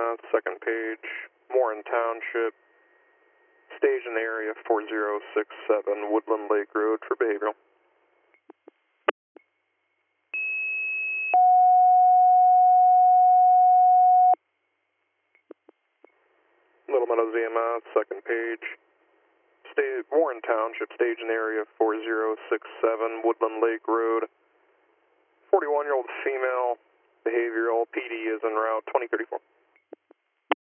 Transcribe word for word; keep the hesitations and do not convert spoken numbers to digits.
M, second page, Warren Township, stage in the area four zero six seven, Woodland Lake Road for behavioral. Little Meadows E M S, second page, stage, Warren Township, stage in the area four zero six seven, Woodland Lake Road, forty-one-year-old female, behavioral, P D is en route, twenty thirty-four.